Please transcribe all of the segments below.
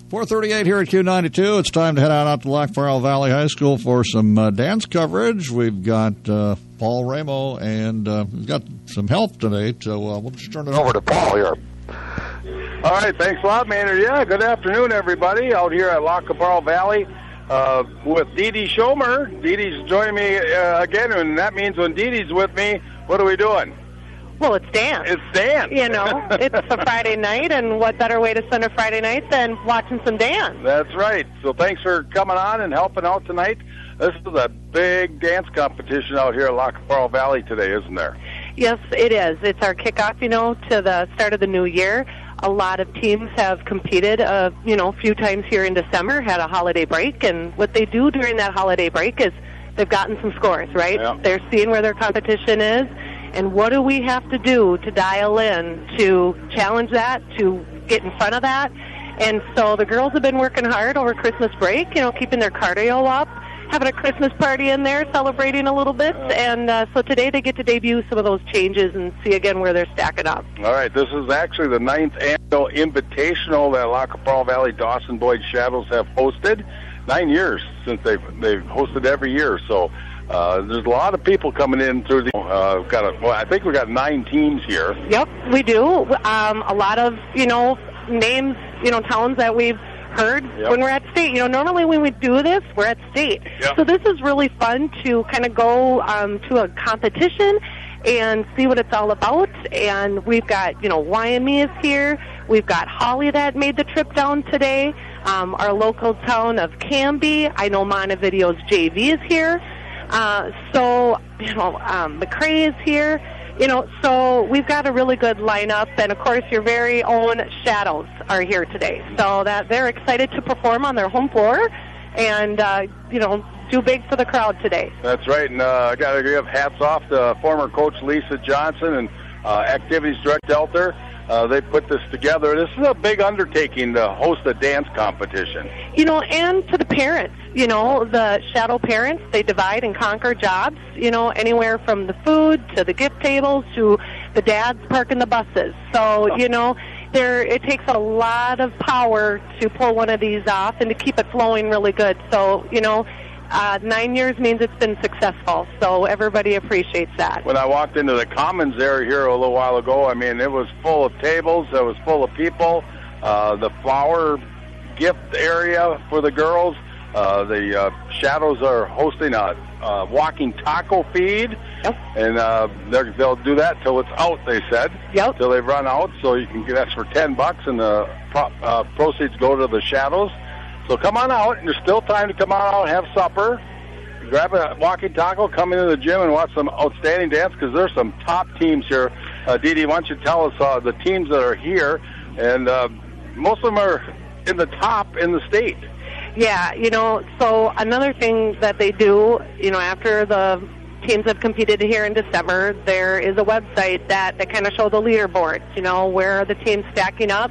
4:38 here at Q92. It's time to head out to Lac Farrell Valley High School for some dance coverage. We've got Paul Ramo, and we've got some help today, so we'll just turn it over to Paul here. All right, thanks a lot, Maynard. Yeah, good afternoon, everybody, out here at Lac Farrell Valley with Dee Dee Schomer. Dee Dee's joining me again, and that means when Dee Dee's with me, what are we doing? Well, it's dance. It's dance. You know, it's a Friday night, and what better way to spend a Friday night than watching some dance? That's right. So thanks for coming on and helping out tonight. This is a big dance competition out here at Lac Farrell Valley today, isn't there? Yes, it is. It's our kickoff, to the start of the new year. A lot of teams have competed, a few times here in December, had a holiday break, and what they do during that holiday break is they've gotten some scores, right? Yeah. They're seeing where their competition is. And what do we have to do to dial in, to challenge that, to get in front of that? And so the girls have been working hard over Christmas break, keeping their cardio up, having a Christmas party in there, celebrating a little bit. And so today they get to debut some of those changes and see again where they're stacking up. All right, this is actually the 9th annual invitational that Lac Farrell Valley Dawson Boyd Shadows have hosted. 9 years since they've hosted every year, so... there's a lot of people coming in through the. I think we got 9 teams here. Yep, we do. A lot of names, towns that we've heard when we're at state. Normally when we do this, we're at state. Yep. So this is really fun to kind of go to a competition and see what it's all about. And we've got Wyoming is here. We've got Holly that made the trip down today. Our local town of Canby. I know Montevideo's JV is here. McCrae is here, so we've got a really good lineup, and of course your very own Shadows are here today, so that they're excited to perform on their home floor and, do big for the crowd today. That's right, and I got to give hats off to former coach Lisa Johnson and activities director Elter. They put this together. This is a big undertaking to host a dance competition. And to the parents, the shadow parents, they divide and conquer jobs, anywhere from the food to the gift tables to the dads parking the buses. So, it takes a lot of power to pull one of these off and to keep it flowing really good. So, 9 years means it's been successful, so everybody appreciates that. When I walked into the Commons area here a little while ago, it was full of tables, it was full of people, the flower gift area for the girls, the Shadows are hosting a walking taco feed, and they'll do that till it's out, they said, till they run out, so you can get that for $10, and the proceeds go to the Shadows. So come on out, and there's still time to come on out and have supper. Grab a walking taco, come into the gym, and watch some outstanding dance, because there's some top teams here. Dee Dee, why don't you tell us the teams that are here, and most of them are in the top in the state. Yeah, so another thing that they do, after the teams have competed here in December, there is a website that kind of show the leaderboards, where are the teams stacking up.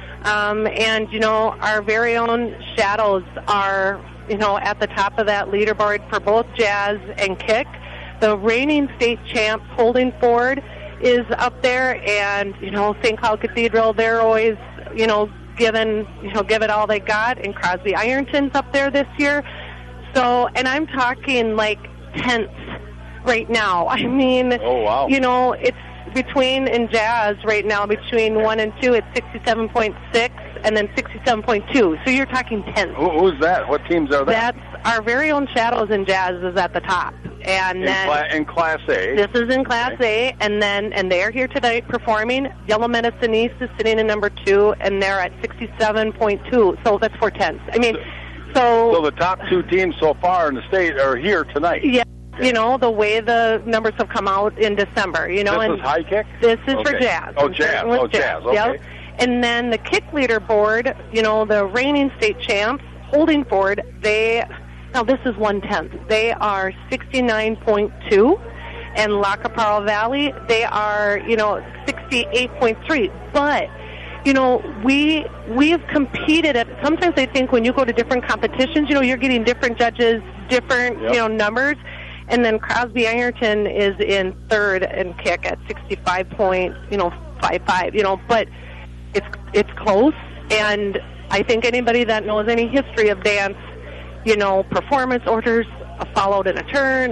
And, our very own Shadows are, at the top of that leaderboard for both jazz and kick. The reigning state champs, Holding Ford, is up there, and, St. Cloud Cathedral, they're always, give it all they got, and Crosby Ironton's up there this year. So, and I'm talking like tenths right now. Oh, wow. It's between in jazz right now, between 1 and 2, it's 67.6 and then 67.2. So you're talking tenths. Who's that? What teams are that? That's our very own Shadows in jazz is at the top. And in Class A. This is in Class A, and they're here tonight performing. Yellow Medicine East is sitting in number 2, and they're at 67.2. So that's 4 tenths. So the top 2 teams so far in the state are here tonight. Yeah. The way the numbers have come out in December, This is high kick? This is for jazz. Oh, jazz. Okay. Yep. And then the kick leaderboard, the reigning state champs, Holding Ford, now this is 1/10. They are 69.2. And Lac Farrell Valley, they are, 68.3. But, we have competed at, sometimes I think when you go to different competitions, you're getting different judges, different, numbers. And then Crosby Ironton is in 3rd in kick at 65.55, but it's close. And I think anybody that knows any history of dance, you know, performance orders, a followed and a turn,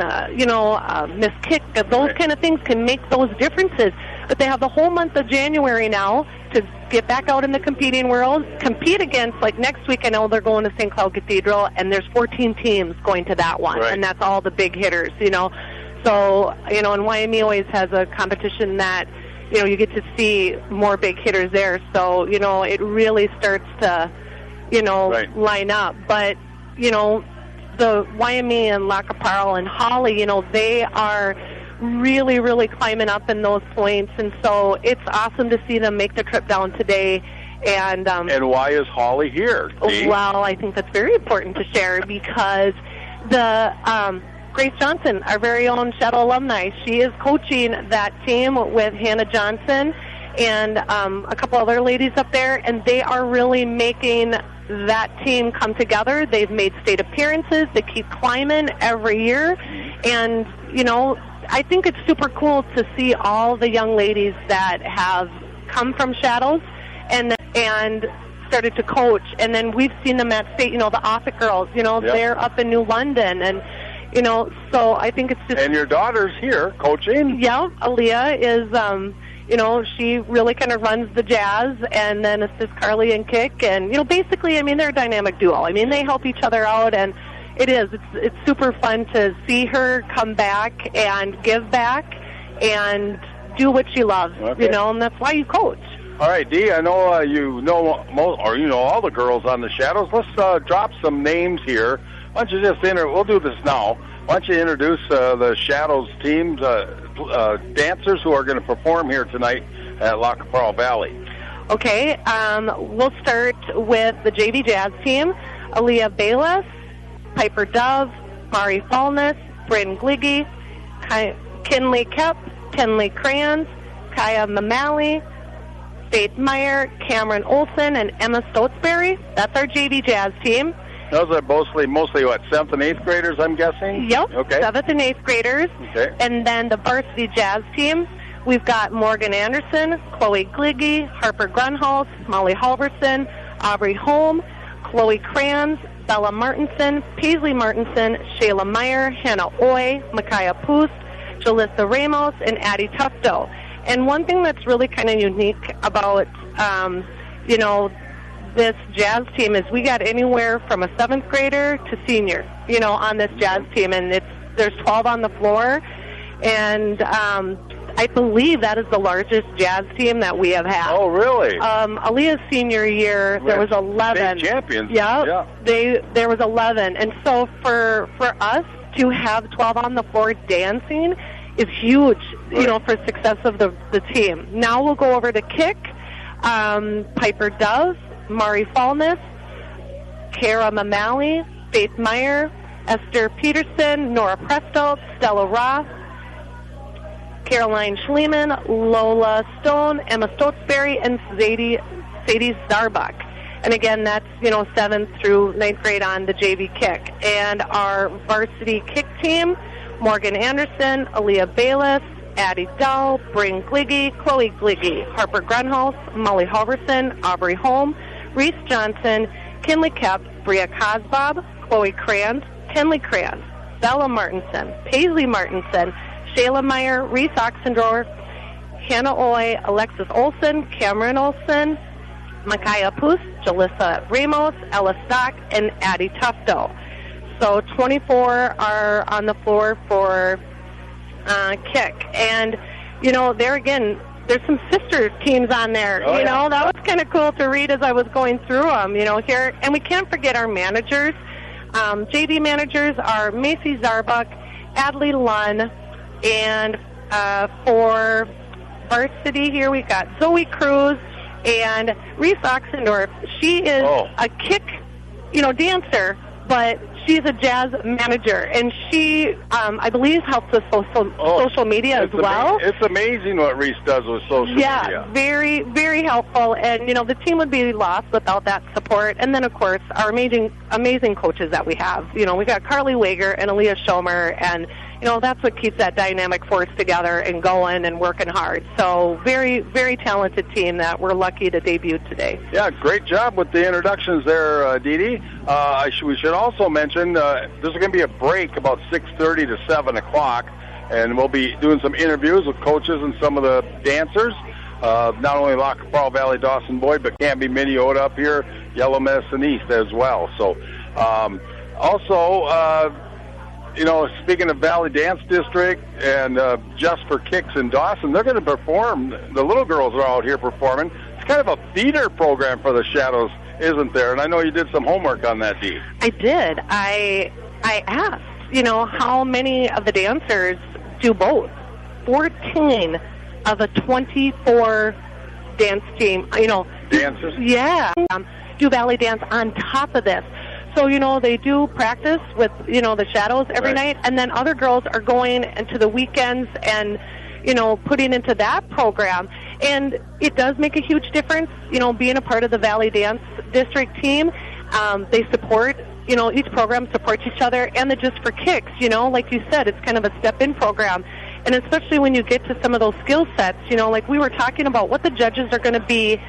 missed kick, those kind of things can make those differences. But they have the whole month of January now to get back out in the competing world, compete against, like next week I know they're going to St. Cloud Cathedral, and there's 14 teams going to that one, and that's all the big hitters, you know. So, you know, and YME always has a competition that, you know, you get to see more big hitters there. So, you know, it really starts to, you know, line up. But, you know, the YME and La Caparra and Holly, you know, they are really, really climbing up in those points. And so it's awesome to see them make the trip down today. And why is Holly here, Dee? Well, I think that's very important to share because the Grace Johnson, our very own Shadow alumni, she is coaching that team with Hannah Johnson and a couple other ladies up there, and they are really making that team come together. They've made state appearances. They keep climbing every year. And, you know, I think it's super cool to see all the young ladies that have come from Shadows and started to coach. And then we've seen them at state, you know, the Offutt girls, you know, they're up in New London. And, you know, so I think it's just... And your daughter's here coaching? Yeah, Aaliyah is, you know, she really kind of runs the jazz and then assists Carly in kick. And, you know, basically, I mean, they're a dynamic duo. I mean, they help each other out, and it's super fun to see her come back and give back and do what she loves, you know, and that's why you coach. All right, Dee, I know you know all the girls on the Shadows. Let's drop some names here. Why don't you just we'll do this now. Why don't you introduce the Shadows teams, dancers who are going to perform here tonight at La Caparra Valley? Okay, we'll start with the JV Jazz team. Aaliyah Bayless, Piper Dove, Mari Fallness, Bryn Gliggy, Kinley Kep, Kenley Crayons, Kaya Mamali, Faith Meyer, Cameron Olson, and Emma Stotesbury. That's our JV Jazz team. Those are mostly what, 7th and 8th graders, I'm guessing? Yep, okay. 7th and 8th graders. Okay. And then the varsity jazz team, we've got Morgan Anderson, Chloe Gliggy, Harper Grunhaus, Molly Halverson, Aubrey Holm, Chloe Crayons, Bella Martinson, Paisley Martinson, Shayla Meyer, Hannah Oy, Micaiah Poost, Jalissa Ramos, and Addie Tufto. And one thing that's really kind of unique about, you know, this jazz team is we got anywhere from a 7th grader to senior, you know, on this jazz team, and there's 12 on the floor, and I believe that is the largest jazz team that we have had. Oh, really? Aaliyah's senior year, there was 11. State champions. Yeah. There was 11, and so for us to have 12 on the floor dancing is huge, you know, for success of the team. Now we'll go over to kick. Piper Dove, Mari Fallness, Kara Mamali, Faith Meyer, Esther Peterson, Nora Presto, Stella Ross, Caroline Schliemann, Lola Stone, Emma Stotesbury, and Sadie Zarbach. And again, that's, you know, 7th through 9th grade on the JV kick. And our varsity kick team, Morgan Anderson, Aaliyah Bayless, Addie Dull, Bryn Gliggy, Chloe Gliggy, Harper Grunhaus, Molly Halverson, Aubrey Holm, Reese Johnson, Kinley Kep, Bria Cosbob, Chloe Crayons, Kenley Crayons, Bella Martinson, Paisley Martinson, Shayla Meyer, Reese Oxendorf, Hannah Oy, Alexis Olson, Cameron Olson, Micaiah Poost, Jalissa Ramos, Ella Stock, and Addie Tufto. So 24 are on the floor for kick. And, you know, there again, there's some sister teams on there. You know, that was kind of cool to read as I was going through them, you know, here. And we can't forget our managers. JV managers are Macy Zarbuck, Adley Lunn, and for varsity here we've got Zoe Cruz and Reese Oxendorf. She is a kick, you know, dancer, but she's a jazz manager, and she, I believe, helps with social media as well. It's amazing what Reese does with social media. Yeah, very, very helpful, and, you know, the team would be lost without that support. And then, of course, our amazing coaches that we have. You know, we got Carly Wager and Aaliyah Schomer, and, that's what keeps that dynamic force together and going and working hard. So very, very talented team that we're lucky to debut today. Yeah, great job with the introductions there, Dee Dee. We should also mention there's going to be a break about 6:30 to 7 o'clock, and we'll be doing some interviews with coaches and some of the dancers. Not only Lac qui Parle Valley Dawson Boyd, but Canby Minneota up here, Yellow Medicine East as well. So also, speaking of Valley Dance District and Just for Kicks in Dawson, they're going to perform. The little girls are out here performing. It's kind of a feeder program for the Shadows, isn't there? And I know you did some homework on that, Dee. I did. I asked, how many of the dancers do both? 14 of a 24 dance team, Dancers? Yeah. Do Valley Dance on top of this. So, they do practice with, the Shadows every night, and then other girls are going into the weekends and, putting into that program. And it does make a huge difference, being a part of the Valley Dance District team. They support, each program supports each other, and the Just for Kicks, like you said, it's kind of a step-in program. And especially when you get to some of those skill sets, like we were talking about what the judges are going to be,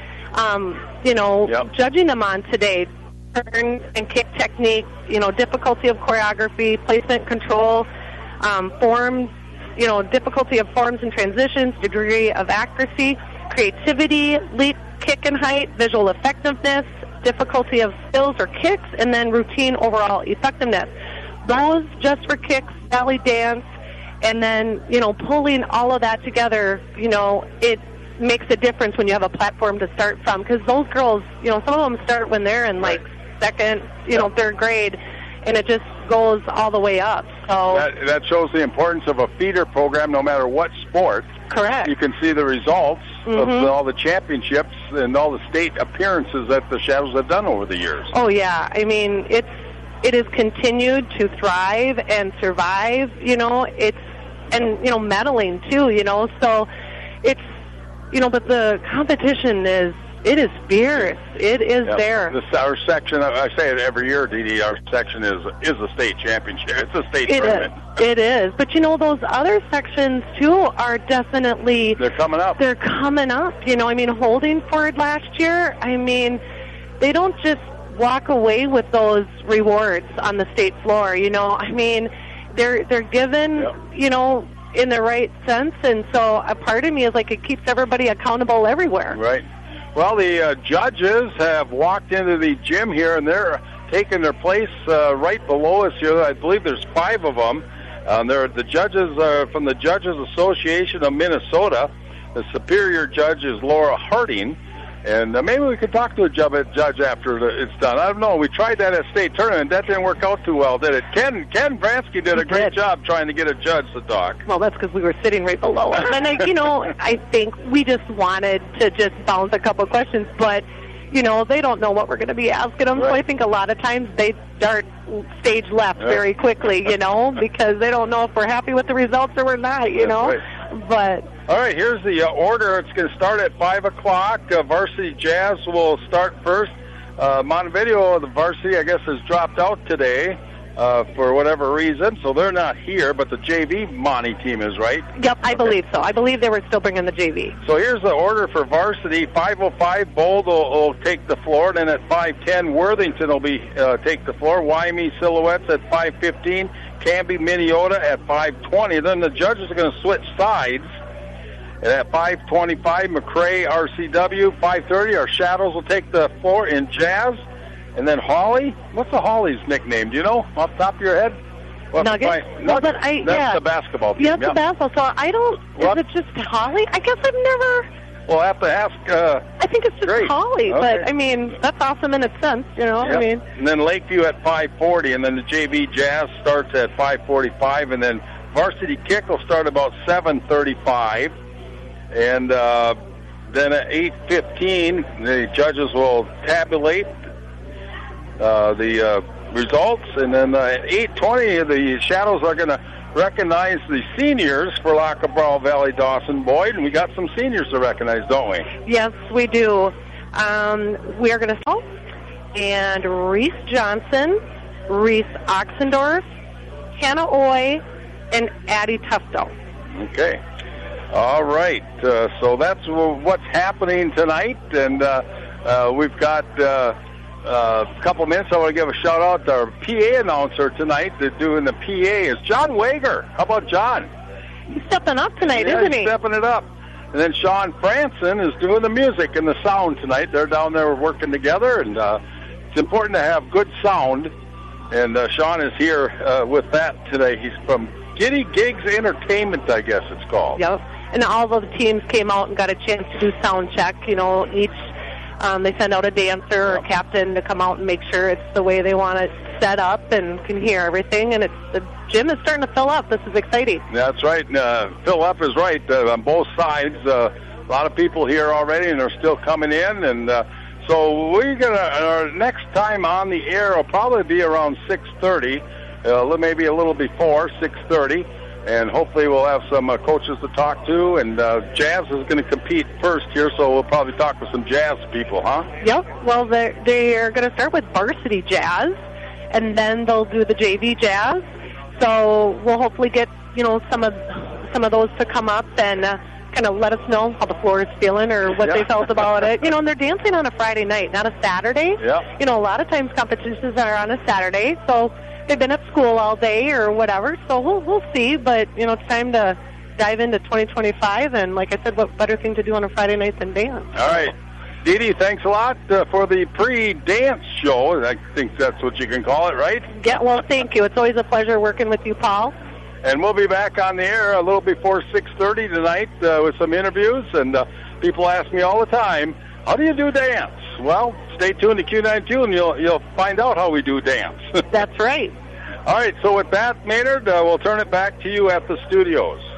judging them on today. Turn and kick technique, difficulty of choreography, placement control, forms, difficulty of forms and transitions, degree of accuracy, creativity, leap, kick and height, visual effectiveness, difficulty of skills or kicks, and then routine overall effectiveness. Those Just for Kicks, Valley Dance, and then, pulling all of that together, it makes a difference when you have a platform to start from. Because those girls, some of them start when they're in, second, third grade, and it just goes all the way up. So that shows the importance of a feeder program no matter what sport. Correct. You can see the results of all the championships and all the state appearances that the Shadows have done over the years. Oh, yeah. I mean, it has continued to thrive and survive, and medaling too, so it's, but the competition is fierce. It is there. Our section, I say it every year, Dee Dee, our section is a state championship. It's a state tournament. It is. But, those other sections, too, are definitely... They're coming up. Holdingford last year, they don't just walk away with those rewards on the state floor, They're given, in the right sense, and so a part of me is it keeps everybody accountable everywhere. Right. Well, the judges have walked into the gym here, and they're taking their place right below us here. I believe there's 5 of them. They're the judges from the Judges Association of Minnesota. The superior judge is Laura Harding. And maybe we could talk to a judge after it's done. I don't know. We tried that at state tournament. That didn't work out too well, did it? Ken Bransky did a great job trying to get a judge to talk. Well, that's because we were sitting right below him. And, I think we just wanted to just bounce a couple questions. But, they don't know what we're going to be asking them. Right. So I think a lot of times they start stage left very quickly, because they don't know if we're happy with the results or we're not, Right. But... All right, here's the order. It's going to start at 5 o'clock. Varsity Jazz will start first. Montevideo, the varsity, I guess, has dropped out today for whatever reason, so they're not here, but the JV Monty team is, right? Yep, I believe so. I believe they were still bringing the JV. So here's the order for varsity. 5:05, Bold will take the floor. Then at 5:10, Worthington will take the floor. Wyoming Silhouettes at 5:15. Canby Minneota at 5:20. Then the judges are going to switch sides. And at 5:25, McRae RCW. 5:30, our Shadows will take the floor in Jazz. And then Holly. What's the Holly's nickname? Do you know off the top of your head? Nuggets? Nuggets. That's the basketball team. Yeah, it's the basketball. So I don't... Is it just Holly? I guess I've never... We'll have to ask... I think it's just Holly. Okay. But, that's awesome in its sense, Yep. And then Lakeview at 5:40. And then the JV Jazz starts at 5:45. And then Varsity Kick will start about 7:35. And then at 8:15, the judges will tabulate the results. And then at 8:20, the Shadows are going to recognize the seniors for Lac qui Parle Valley Dawson Boyd. And we got some seniors to recognize, don't we? Yes, we do. We are going to... And Reese Johnson, Reese Oxendorf, Hannah Oy, and Addie Tufto. Okay. All right. So that's what's happening tonight, and we've got a couple minutes. I want to give a shout out to our PA announcer tonight. They're doing the PA is John Wager. How about John? He's stepping up tonight, isn't he? He's stepping it up. And then Sean Franson is doing the music and the sound tonight. They're down there working together, and it's important to have good sound. And Sean is here with that today. He's from Giddy Gigs Entertainment, I guess it's called. Yep. And all of the teams came out and got a chance to do sound check. You know, each they send out a dancer or a captain to come out and make sure it's the way they want it set up and can hear everything. And the gym is starting to fill up. This is exciting. That's right. Fill up is right on both sides. A lot of people here already, and they're still coming in. And so we're gonna our next time on the air will probably be around 6:30, maybe a little before 6:30. And hopefully we'll have some coaches to talk to. And Jazz is going to compete first here, so we'll probably talk with some Jazz people, huh? Yep. Well, they're going to start with varsity Jazz, and then they'll do the JV Jazz. So we'll hopefully get some of those to come up and kind of let us know how the floor is feeling or what they felt about it. And they're dancing on a Friday night, not a Saturday. Yeah. A lot of times competitions are on a Saturday, so they've been at school all day or whatever, so we'll see. But, it's time to dive into 2025, and like I said, what better thing to do on a Friday night than dance? All right. Dee Dee, thanks a lot for the pre-dance show. I think that's what you can call it, right? Yeah, well, thank you. It's always a pleasure working with you, Paul. And we'll be back on the air a little before 6:30 tonight with some interviews. And people ask me all the time, how do you do dance? Well, stay tuned to Q92 and you'll find out how we do dance. That's right. All right, so with that, Maynard, we'll turn it back to you at the studios.